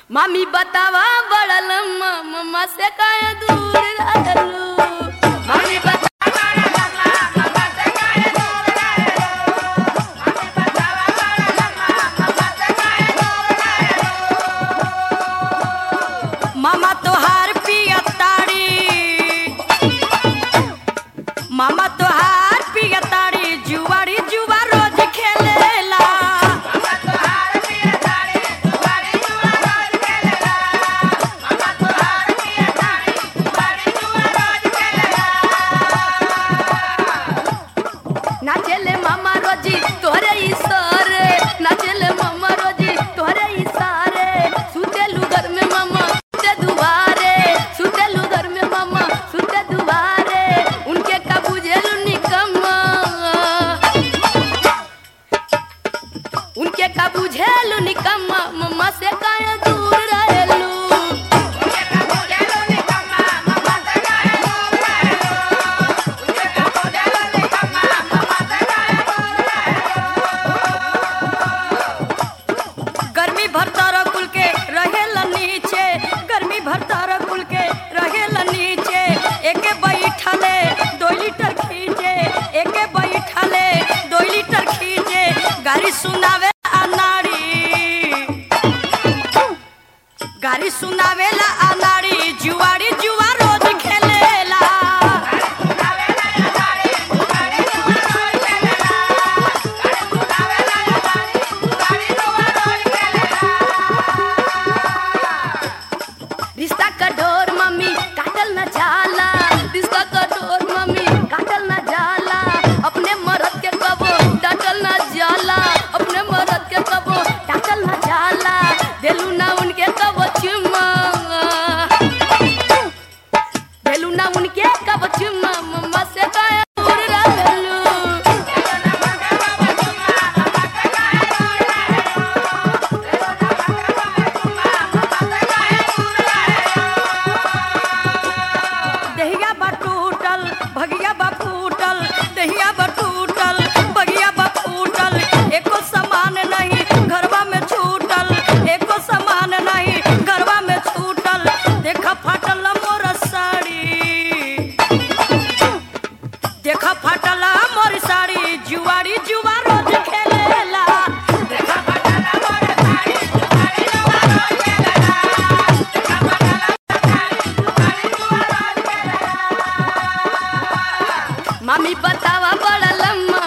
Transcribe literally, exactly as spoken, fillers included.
मामी बतावा बड़ा लम्मा मम्मा से काहे दूर रहलू। मामी बतावा बड़ा लम्मा मम्मा से काहे दूर रहलू। मामी बतावा बड़ा लम्मा मम्मा से काहे दूर रहलू। मामा तोहार पिया ताड़ी, मामा तोहार पिया ताड़ी जुआरी जुआ रोज खेलेला। मामा तोहार पिया ताड़ी जुआरी जुआ रोज खेलेला। मामा तोहार पिया ताड़ी जुआरी जुआ रोज खेलेला। नाचेले मामा रोजी तोरे इशारे, नाचेले मामा रोजी तोरे इशारे। सुतेलू घर में मामा सुते दुआरे, सुतेलू घर में मामा सुते दुआरे। उनके का बुझेलू निकम्मा, उनके का बुझेलू निकम्मा मम्मा से काहे दूर रहेलू। उनके का बुझेलू निकम्मा मम्मा से काहे दूर रहेलू। उनके का बुझेलू निकम्मा मम्मा से काहे दूर रहेलू। गर्मी भर तारा कुल के रहेला नीचे, गर्मी भर तारा कुल के रहेला नीचे। एके बैठले दो लीटर खींचे, एके बैठले दो लीटर खींचे। गाड़ी सुनावे अनाड़ी, गाड़ी सुनावेला अनाड़ी जुआरी जुआ रोज खेलेला। रिश्ता का डोर मम्मी काटल न जाला, रिश्ता का डोर मम्मी काटल न जाला। अपने मर्द के कबो डाटल न जाला, अपने मर्द के कबो डाटल न जाला। देलू ना उनके कबो चुम्मा, देलू ना उनके कबो चुम्मा मम्मा से काहे दूर रहलू। दहिया बा टूटल भगिया बा फूटल, दहिया बा टूटल भगिया बा फूटल। एको सामान नहीं घरवा में छूटल, एको सामान नहीं घरवा में छूटल। देखा फाटल मोर साड़ी, देखा फाटल मोर साड़ी जुआरी जुआ रोज खेलेला। देखा फाटल मोर साड़ी जुआरी जुआ रोज खेलेला। देखा फाटल साड़ी जुआरी जुआ रोज खेलेला। मामी बतावा बड़ा लम्मा